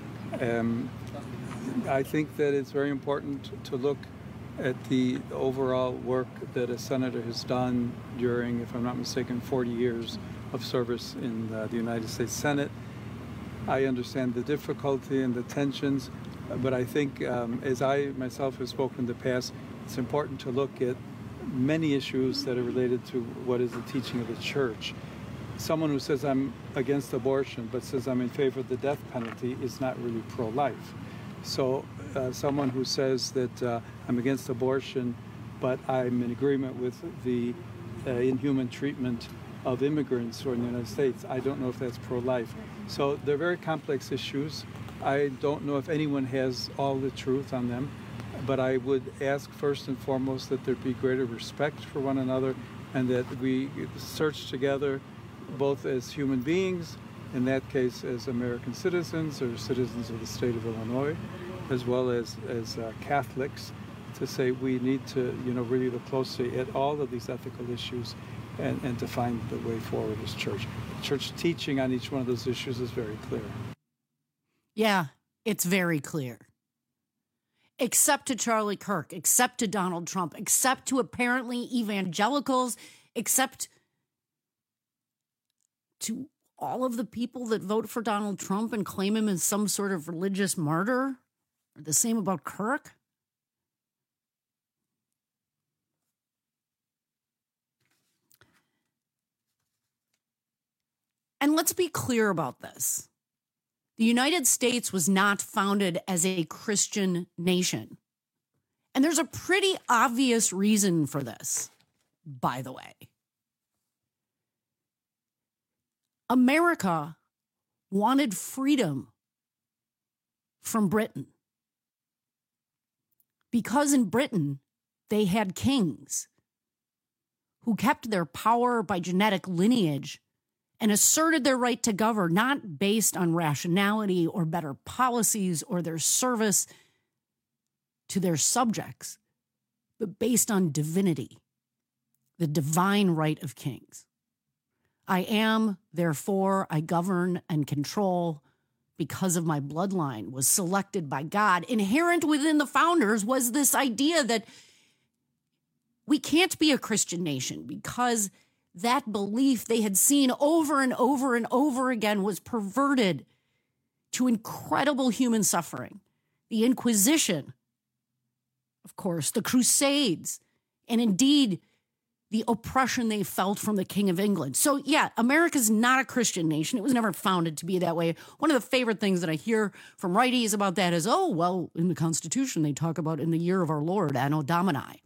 I think that it's very important to look at the overall work that a senator has done during, if I'm not mistaken, 40 years of service in the United States Senate. I understand the difficulty and the tensions, but I think, as I myself have spoken in the past, it's important to look at many issues that are related to what is the teaching of the church. Someone who says I'm against abortion but says I'm in favor of the death penalty is not really pro-life. So someone who says that I'm against abortion but I'm in agreement with the inhuman treatment of immigrants who are in the United States, I don't know if that's pro-life. So they're very complex issues. I don't know if anyone has all the truth on them, but I would ask first and foremost that there be greater respect for one another and that we search together both as human beings, in that case as American citizens or citizens of the state of Illinois, as well as Catholics, to say we need to, really look closely at all of these ethical issues and to find the way forward as church. Church teaching on each one of those issues is very clear. Yeah, it's very clear. Except to Charlie Kirk, except to Donald Trump, except to apparently evangelicals, except to all of the people that vote for Donald Trump and claim him as some sort of religious martyr. The same about Kirk. And let's be clear about this. The United States was not founded as a Christian nation. And there's a pretty obvious reason for this, by the way. America wanted freedom from Britain. Because in Britain, they had kings who kept their power by genetic lineage and asserted their right to govern, not based on rationality or better policies or their service to their subjects, but based on divinity, the divine right of kings. I am, therefore, I govern and control because of my bloodline, was selected by God. Inherent within the founders was this idea that we can't be a Christian nation because that belief they had seen over and over and over again was perverted to incredible human suffering. The Inquisition, of course, the Crusades, and indeed the oppression they felt from the King of England. So yeah, America's not a Christian nation. It was never founded to be that way. One of the favorite things that I hear from righties about that is, oh, well, in the Constitution, they talk about in the year of our Lord, Anno Domini.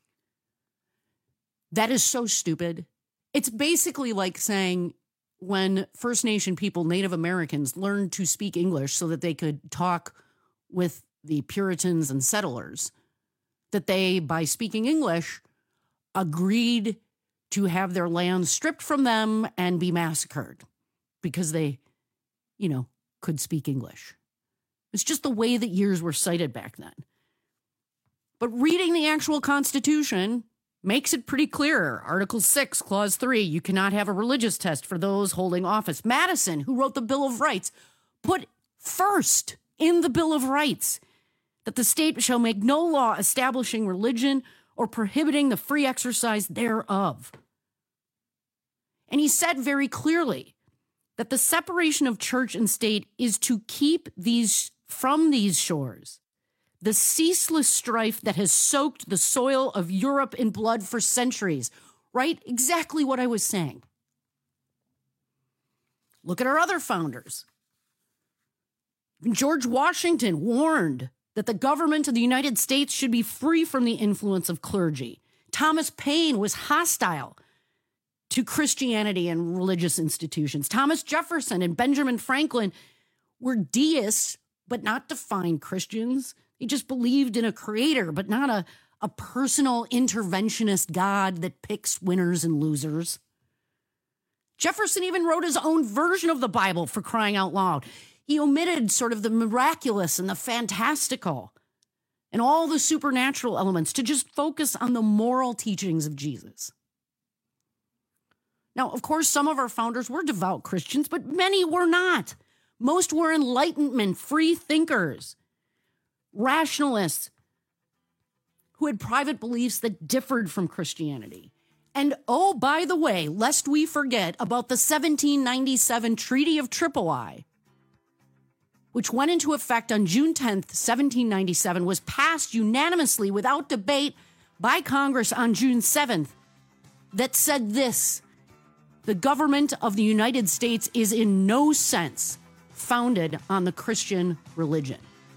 That is so stupid. It's basically like saying when First Nation people, Native Americans, learned to speak English so that they could talk with the Puritans and settlers, that they, by speaking English, agreed to have their land stripped from them and be massacred because they, could speak English. It's just the way that years were cited back then. But reading the actual Constitution makes it pretty clear. Article 6, Clause 3, you cannot have a religious test for those holding office. Madison, who wrote the Bill of Rights, put first in the Bill of Rights that the state shall make no law establishing religion or prohibiting the free exercise thereof. And he said very clearly that the separation of church and state is to keep these from these shores the ceaseless strife that has soaked the soil of Europe in blood for centuries. Right? Exactly what I was saying. Look at our other founders. George Washington warned that the government of the United States should be free from the influence of clergy. Thomas Paine was hostile to Christianity and religious institutions. Thomas Jefferson and Benjamin Franklin were deists, but not defined Christians. They just believed in a creator, but not a personal interventionist God that picks winners and losers. Jefferson even wrote his own version of the Bible, for crying out loud. He omitted sort of the miraculous and the fantastical and all the supernatural elements to just focus on the moral teachings of Jesus. Now, of course, some of our founders were devout Christians, but many were not. Most were Enlightenment, free thinkers, rationalists who had private beliefs that differed from Christianity. And oh, by the way, lest we forget about the 1797 Treaty of Tripoli, which went into effect on June 10th, 1797, was passed unanimously without debate by Congress on June 7th, that said this: the government of the United States is in no sense founded on the Christian religion.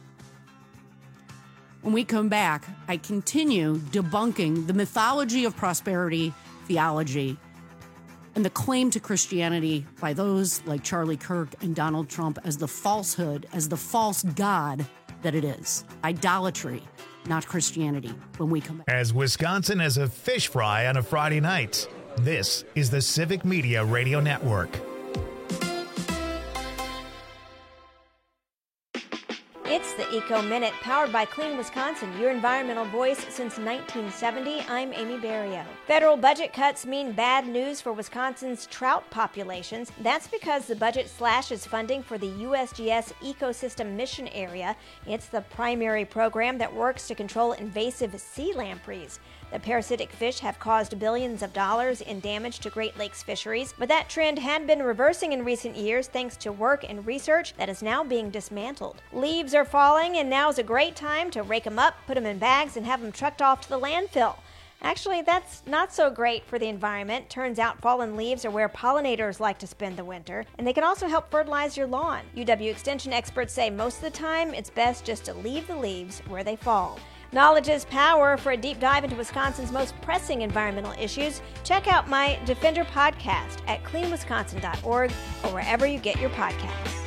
When we come back, I continue debunking the mythology of prosperity theology and the claim to Christianity by those like Charlie Kirk and Donald Trump as the falsehood, as the false god that it is. Idolatry, not Christianity, when we come back. As Wisconsin as a fish fry on a Friday night, this is the Civic Media Radio Network. It's the Eco Minute, powered by Clean Wisconsin, your environmental voice since 1970. I'm Amy Barrio. Federal budget cuts mean bad news for Wisconsin's trout populations. That's because the budget slashes funding for the USGS Ecosystem Mission Area. It's the primary program that works to control invasive sea lampreys. The parasitic fish have caused billions of dollars in damage to Great Lakes fisheries, but that trend had been reversing in recent years thanks to work and research that is now being dismantled. Leaves are falling, and now is a great time to rake them up, put them in bags, and have them trucked off to the landfill. Actually, that's not so great for the environment. Turns out fallen leaves are where pollinators like to spend the winter, and they can also help fertilize your lawn. UW Extension experts say most of the time it's best just to leave the leaves where they fall. Knowledge is power. For a deep dive into Wisconsin's most pressing environmental issues, check out my Defender podcast at cleanwisconsin.org or wherever you get your podcasts.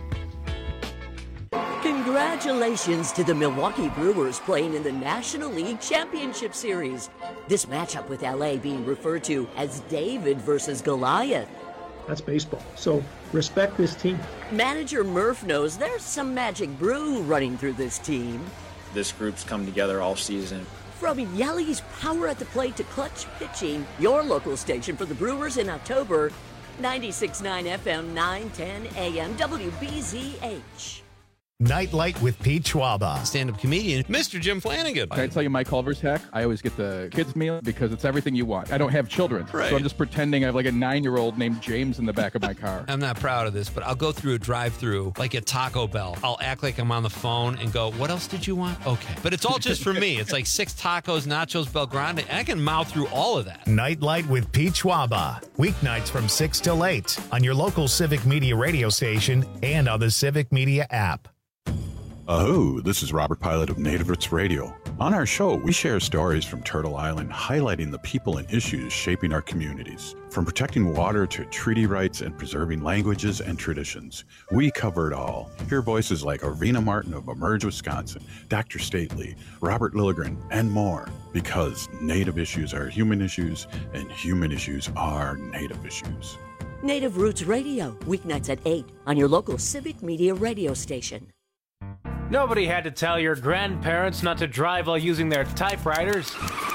Congratulations to the Milwaukee Brewers playing in the National League Championship Series. This matchup with LA being referred to as David versus Goliath. That's baseball. So respect this team. Manager Murph knows there's some magic brew running through this team. This group's come together all season. From Yelly's power at the plate to clutch pitching, your local station for the Brewers in October, 96.9 FM, 910 AM, WBZH. Nightlight with Pete Schwaba. Stand-up comedian, Mr. Jim Flanagan. Can I tell you my Culver's hack? I always get the kids' meal because it's everything you want. I don't have children, right. So I'm just pretending I have like a 9-year-old named James in the back of my car. I'm not proud of this, but I'll go through a drive-through like at Taco Bell. I'll act like I'm on the phone and go, what else did you want? Okay. But it's all just for me. It's like 6 tacos, nachos, Bel Grande, and I can mouth through all of that. Nightlight with Pete Schwaba. Weeknights from 6 till 8 on your local Civic Media radio station and on the Civic Media app. Oh, this is Robert Pilot of Native Roots Radio. On our show, we share stories from Turtle Island, highlighting the people and issues shaping our communities. From protecting water to treaty rights and preserving languages and traditions, we cover it all. Hear voices like Arvina Martin of Emerge Wisconsin, Dr. Stately, Robert Lilligren, and more. Because Native issues are human issues, and human issues are Native issues. Native Roots Radio, weeknights at 8 on your local Civic Media radio station. Nobody had to tell your grandparents not to drive while using their typewriters.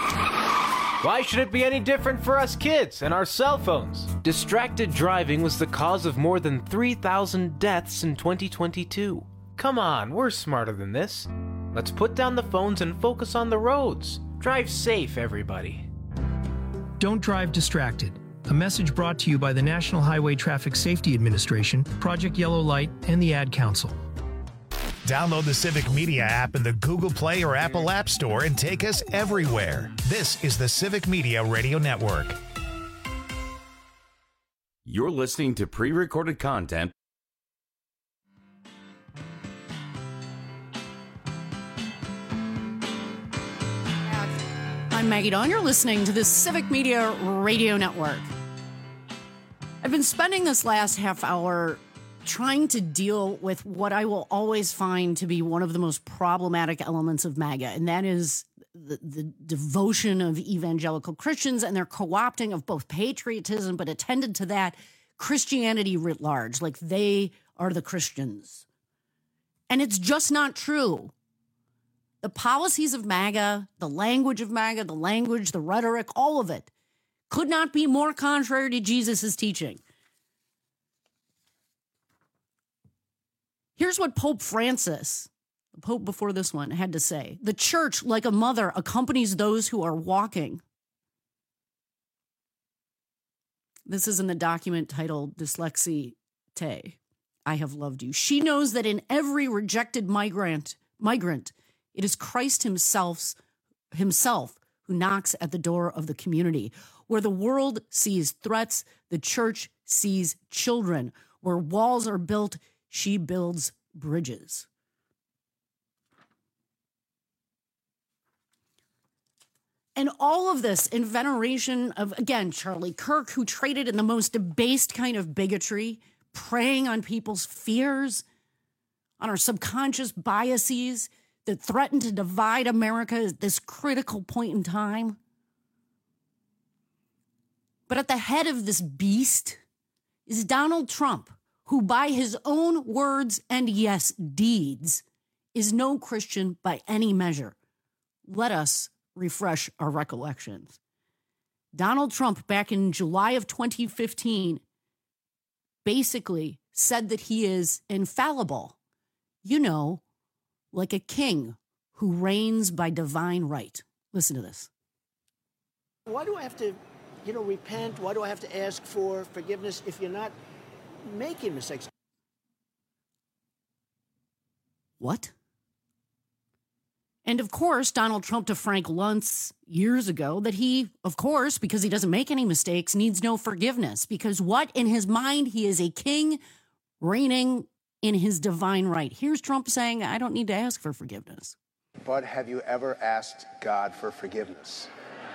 Why should it be any different for us kids and our cell phones? Distracted driving was the cause of more than 3,000 deaths in 2022. Come on, we're smarter than this. Let's put down the phones and focus on the roads. Drive safe, everybody. Don't drive distracted. A message brought to you by the National Highway Traffic Safety Administration, Project Yellow Light, and the Ad Council. Download the Civic Media app in the Google Play or Apple App Store and take us everywhere. This is the Civic Media Radio Network. You're listening to pre-recorded content. I'm Maggie Dawn. You're listening to the Civic Media Radio Network. I've been spending this last half hour trying to deal with what I will always find to be one of the most problematic elements of MAGA, and that is the devotion of evangelical Christians and their co-opting of both patriotism, but attended to that, Christianity writ large, like they are the Christians. And it's just not true. The policies of MAGA, the language of MAGA, the rhetoric, all of it could not be more contrary to Jesus' teaching. Here's what Pope Francis, the Pope before this one, had to say. The church, like a mother, accompanies those who are walking. This is in the document titled Dyslexie Te, I Have Loved You. She knows that in every rejected migrant, it is Christ himself who knocks at the door of the community. Where the world sees threats, the church sees children. Where walls are built, she builds bridges. And all of this in veneration of, again, Charlie Kirk, who traded in the most debased kind of bigotry, preying on people's fears, on our subconscious biases that threaten to divide America at this critical point in time. But at the head of this beast is Donald Trump, who by his own words and, yes, deeds, is no Christian by any measure. Let us refresh our recollections. Donald Trump, back in July of 2015, basically said that he is infallible. You know, like a king who reigns by divine right. Listen to this. Why do I have to, repent? Why do I have to ask for forgiveness if you're not making mistakes? What? And of course, Donald Trump to Frank Luntz years ago that he, of course, because he doesn't make any mistakes, needs no forgiveness. Because what? In his mind, he is a king reigning in his divine right. Here's Trump saying, I don't need to ask for forgiveness. But have you ever asked God for forgiveness?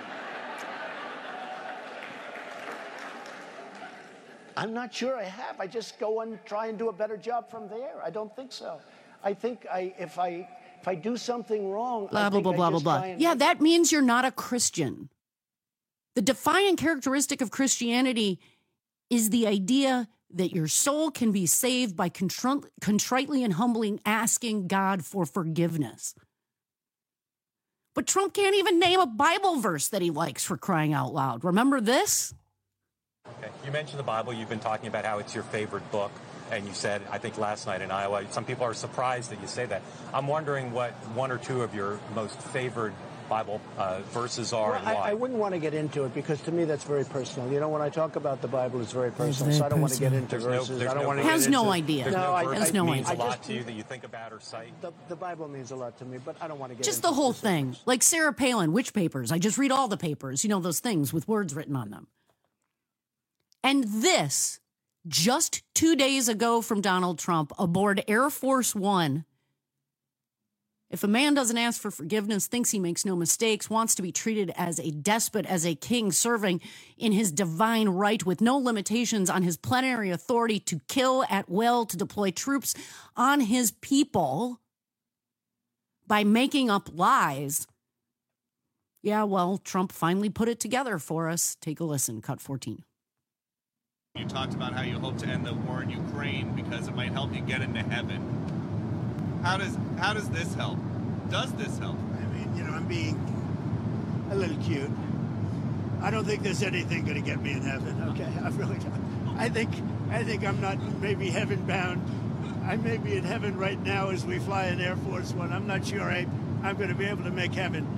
I'm not sure I have. I just go and try and do a better job from there. I don't think so. I think if I do something wrong, blah, blah, blah, blah, blah, blah. Yeah, that means you're not a Christian. The defining characteristic of Christianity is the idea that your soul can be saved by contritely and humbly asking God for forgiveness. But Trump can't even name a Bible verse that he likes, for crying out loud. Remember this? Okay. You mentioned the Bible. You've been talking about how it's your favorite book. And you said, I think last night in Iowa, some people are surprised that you say that. I'm wondering what one or two of your most favored Bible verses are and why. I wouldn't want to get into it because to me that's very personal. When I talk about the Bible, it's very personal. So I don't want to get into verses. I don't want to. Has no idea. Has no idea. Means a lot to you that you think about or cite. The Bible means a lot to me, but I don't want to get just into the whole thing. Like Sarah Palin, which papers? I just read all the papers. Those things with words written on them. And this, just 2 days ago from Donald Trump, aboard Air Force One. If a man doesn't ask for forgiveness, thinks he makes no mistakes, wants to be treated as a despot, as a king serving in his divine right with no limitations on his plenary authority to kill at will, to deploy troops on his people by making up lies. Yeah, well, Trump finally put it together for us. Take a listen. Cut 14. You talked about how you hope to end the war in Ukraine because it might help you get into heaven. How does this help? Does this help? I mean, I'm being a little cute. I don't think there's anything going to get me in heaven. Okay, I really don't. I think I'm not maybe heaven bound. I may be in heaven right now as we fly in Air Force One. I'm not sure I'm going to be able to make heaven.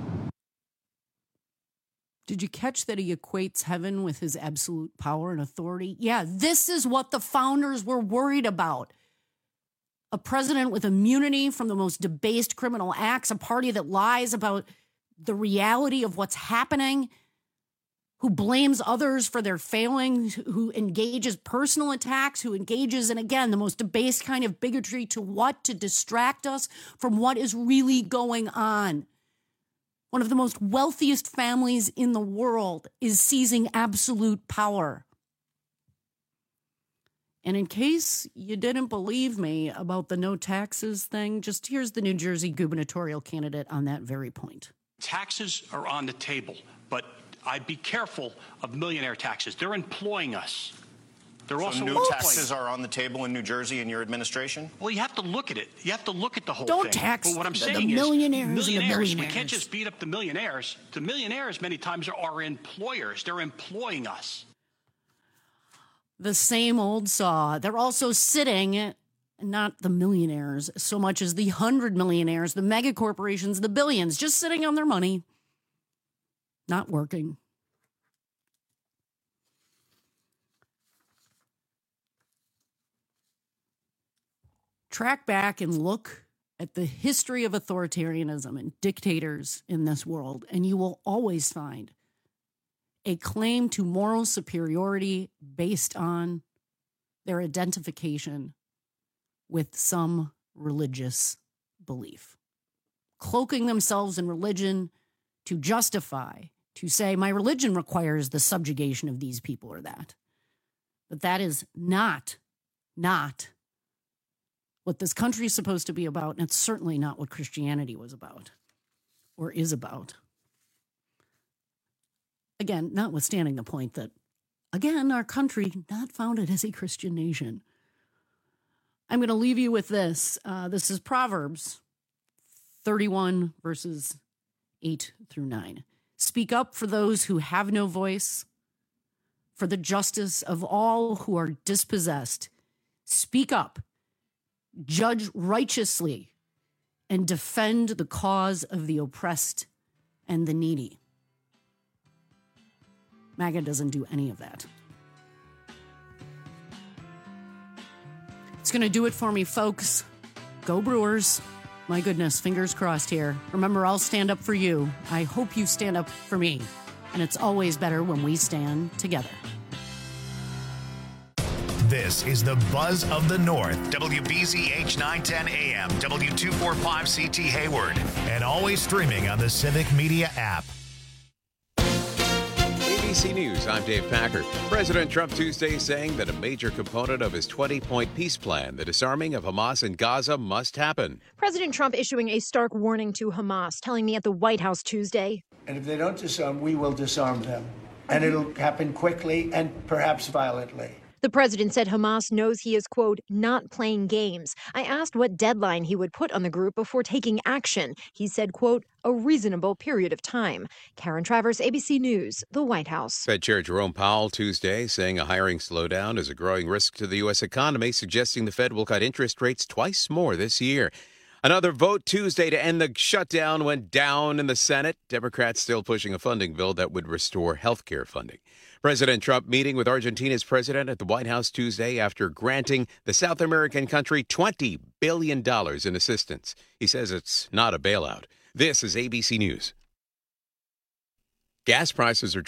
Did you catch that he equates heaven with his absolute power and authority? Yeah, this is what the founders were worried about. A president with immunity from the most debased criminal acts, a party that lies about the reality of what's happening, who blames others for their failings, who engages personal attacks, who engages in, again, the most debased kind of bigotry to what? To distract us from what is really going on. One of the most wealthiest families in the world is seizing absolute power. And in case you didn't believe me about the no taxes thing, just here's the New Jersey gubernatorial candidate on that very point. Taxes are on the table, but I'd be careful of millionaire taxes. They're employing us. They're also new taxes are on the table in New Jersey in your administration? Well, you have to look at it. You have to look at the whole thing. thing. Don't tax but what I'm the saying millionaires is and the millionaires. We can't just beat up the millionaires. The millionaires many times are our employers. They're employing us. The same old saw. They're also sitting, not the millionaires so much as the 100 millionaires, the mega corporations, the billions, just sitting on their money, not working. Track back and look at the history of authoritarianism and dictators in this world, and you will always find a claim to moral superiority based on their identification with some religious belief, cloaking themselves in religion to justify, to say, my religion requires the subjugation of these people or that. But that is not what this country is supposed to be about, and it's certainly not what Christianity was about or is about. Again, notwithstanding the point that, again, our country not founded as a Christian nation. I'm going to leave you with this. This is Proverbs 31 verses 8 through 9. Speak up for those who have no voice, for the justice of all who are dispossessed. Speak up, judge righteously, and defend the cause of the oppressed and the needy. MAGA doesn't do any of that. It's going to do it for me, folks. Go Brewers. My goodness, fingers crossed here. Remember, I'll stand up for you. I hope you stand up for me. And it's always better when we stand together. This is the Buzz of the North, WBZH 910 AM, W245CT Hayward, and always streaming on the Civic Media app. ABC News, I'm Dave Packer. President Trump Tuesday saying that a major component of his 20-point peace plan, the disarming of Hamas in Gaza, must happen. President Trump issuing a stark warning to Hamas, telling me at the White House Tuesday. And if they don't disarm, we will disarm them. And it'll happen quickly and perhaps violently. The president said Hamas knows he is, quote, not playing games. I asked what deadline he would put on the group before taking action. He said, quote, a reasonable period of time. Karen Travers, ABC News, the White House. Fed Chair Jerome Powell Tuesday saying a hiring slowdown is a growing risk to the U.S. economy, suggesting the Fed will cut interest rates twice more this year. Another vote Tuesday to end the shutdown went down in the Senate. Democrats still pushing a funding bill that would restore health care funding. President Trump meeting with Argentina's president at the White House Tuesday after granting the South American country $20 billion in assistance. He says it's not a bailout. This is ABC News. Gas prices are